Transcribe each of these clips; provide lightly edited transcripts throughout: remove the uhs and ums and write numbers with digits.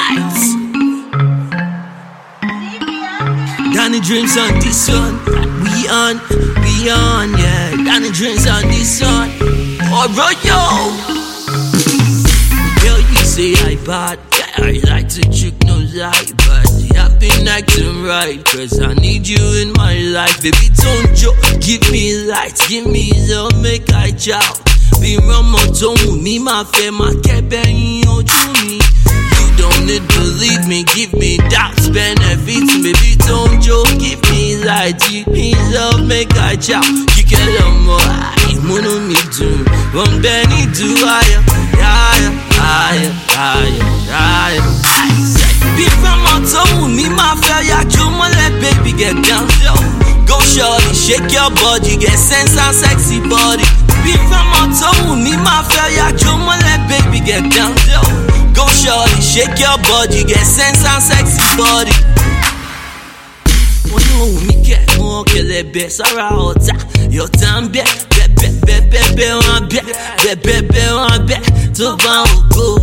lights. Danny Dreams on this one. We on, yeah. Danny Dreams on this one. Alright, yo. Girl, you say I bad. Yeah, I like to trick, no lie. But you have been acting right. Cause I need you in my life. Baby, don't joke. Give me lights, give me love, make I chow. Be Ramaton, me, my fair, my kebe, you don't need to leave me, give me doubts, benefits. Baby, don't joke, give me light, give me love, make I chow. You can love more, I wanna me do. One Benny do higher. Be Ramaton, me, my fair, you let baby get down low. Go shorty, shake your body, get sense and sexy body. Be from my toe, me my failure, let baby get down low. Go shorty, shake your body, get sense and sexy body. Oh no, me get more que les best around. Your time be on bet, to go.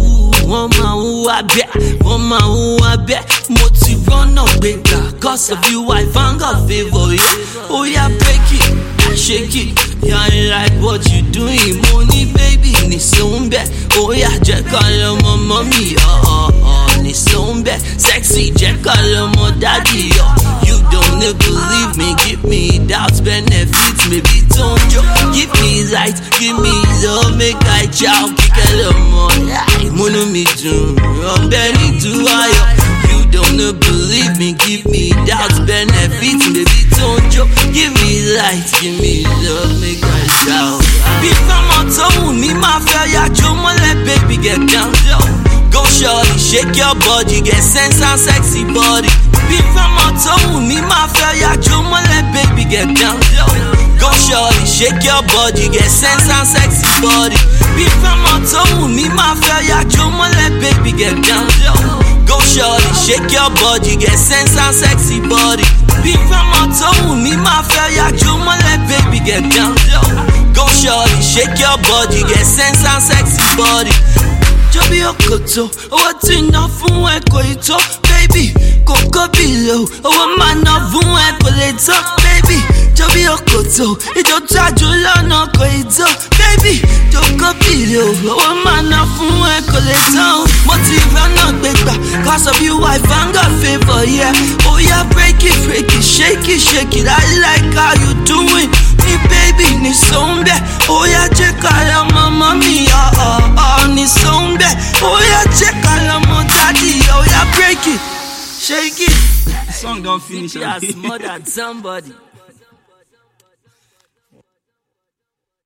Woman, I bet. Moti run up bigger, cause of you I found God favor, yeah. Oh yeah, break it, shake it. Yeah, I like what you doing, money baby, ni sombe. Oh yeah, check all my mommy, ni sombe. Sexy, check all my daddy, You don't need to leave me, give me doubts, benefits, maybe don't joke. Give me light, give me love, make I chow, kick a little more. Yeah, wanna me do, I'm belly too high. You don't need to believe me, give me doubts, benefits, maybe don't joke. Give me light, give me love, make I chow. Be from my toe, me my failure, let baby get down low. Go shorty, shake your body, get sense and sexy body. Be from my toe, me my failure, let baby get down low. Go shorty, shake your body, get sense and sexy body. Be from my toe, me my failure, let baby get down low. Go shorty, shake your body, get sense and sexy body. Be from my toe, me my failure, let baby get down low. Go shorty, shake your body, get sense and sexy body. Joby Okoto, what's enough for Equator, baby? Coco below, man of Equator, baby. Joby Okoto, it's your tajula no Equator, baby. Coco below, man of Equator. Motiva not better, cause of you I found God favor, yeah. Oh yeah, break it, shake it. I like how you doing. Me baby, ni sombe. Oh yeah, check out my mommy, ni sombe. Oh yeah, check out my daddy. Oh yeah, break it, shake it. The song don't finish. Yes, more than somebody.